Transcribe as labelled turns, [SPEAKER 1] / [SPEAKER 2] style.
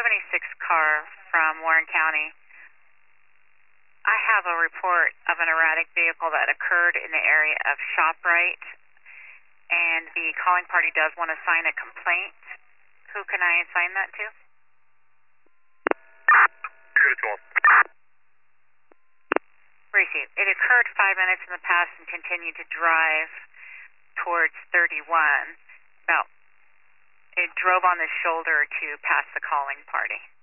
[SPEAKER 1] 76 car from Warren County. I have a report of an erratic vehicle that occurred in the area of ShopRite, and the calling party does want to sign a complaint. Who can I assign that to?
[SPEAKER 2] You're good at 12.
[SPEAKER 1] Received. It occurred 5 minutes in the past and continued to drive towards 31. It drove on the shoulder to pass the calling party.